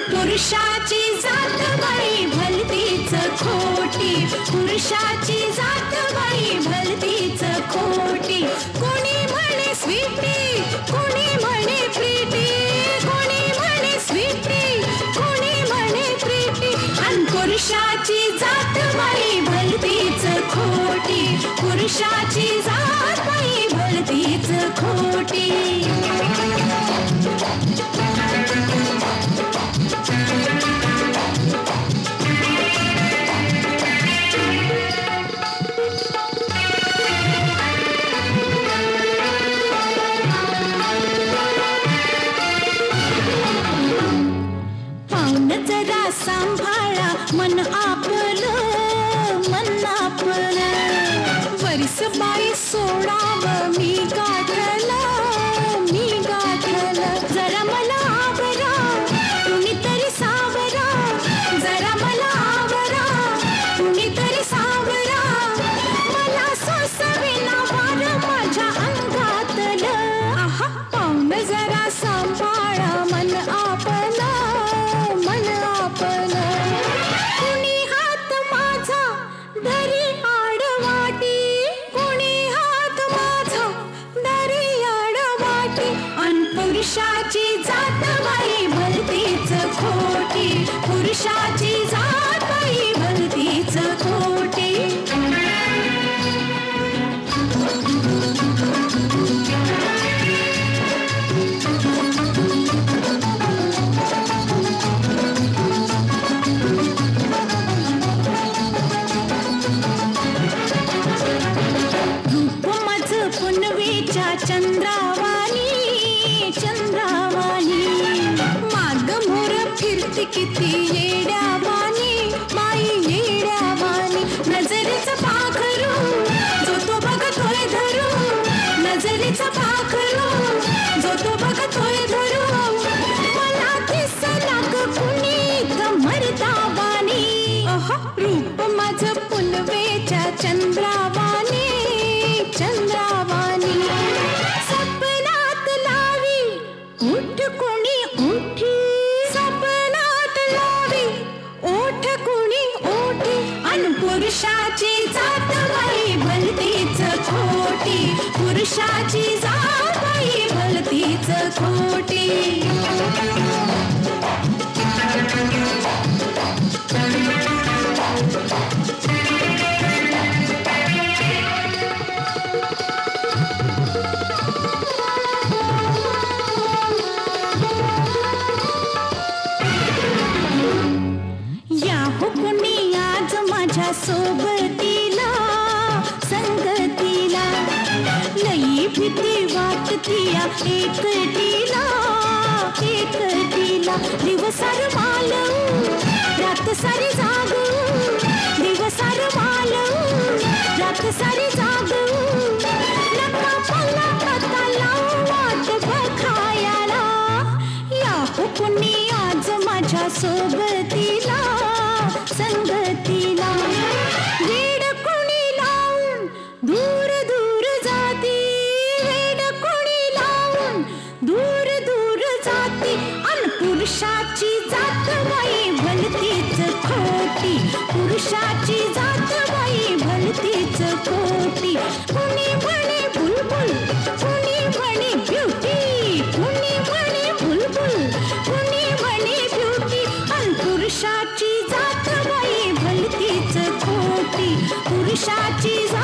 पुरुषाची जात बाई भलतीच खोटी, पुरुषाची जात बाई भलतीच खोटी. कोणी म्हणे स्वीटी, कोणी म्हणे प्रीती, कोणी म्हणे स्वीटी, कोणी म्हणे प्रीती. आणि पुरुषाची जात बाई भलतीच खोटी, पुरुषाची जात बाई भलतीच खोटी. जरा सांभाळा मन आपलं, मन आपलं. वरीस बाई सोडावं मी गाठलं, मी गाठलं. जरा मला आवरा कुणीतरी सावरा, जरा मला आवरा कुणीतरी सावरा. मला सोसविना वार माझ्या अंगातलं. आहा पाहुण जरा सांभाळा मन आपलं, कुणी हात माझा धरी आडवाटी, कुणी हात माझा धरी आडवाटी. अन पुरुषाची जात बाई भलतीच खोटी, पुरुषाची जात बाई भलतीच खोटी. चंद्रावाणी, चंद्रावाणी. माग मोर फिरती किती येड्यावाणी, बाई येड्यावाणी. नजरेचं पाखरू जो तो बघतोय धरू, नजरेचं पाखरू जो तो बघतोय धरू. मला दिसला ग कुणीत मर्दावाणी. रूप माझं पुनवेच्या चंद्रावाणी, चंद्रावाणी. सपनात लावी ओठ कोणी ओठी, सपनात लावी ओठ कोणी ओठी. अन पुरुषाची जात बाई भलतीच खोटी, पुरुषाची जात बाई भलतीच खोटी. सोबतीला संगतीला लई भीती वाटतीया एकटीला, एकटीला. दिवसार मालवू रात सारी जागू, दिवसार मालवू रात सारी जागू. नका पल्ला पत्ता लावू वाट बघायला, या हुकुनी आज माझ्या सोबतीला संगतीला. वेड कोणी लावून दूर दूर जाती, वेड कोणी लावून दूर दूर जाती. अन पुरुषाची जात बाई भलतीच खोटी, पुरुषाची जात बाई भलतीच खोटी. कुणी म्हणे बुलबुल, कुणी म्हणे ब्युटी, कुणी म्हणे बुलबुल, कुणी म्हणे ब्युटी. अन पुरुषाची जात बाई भलतीच खोटी, पुरुषाची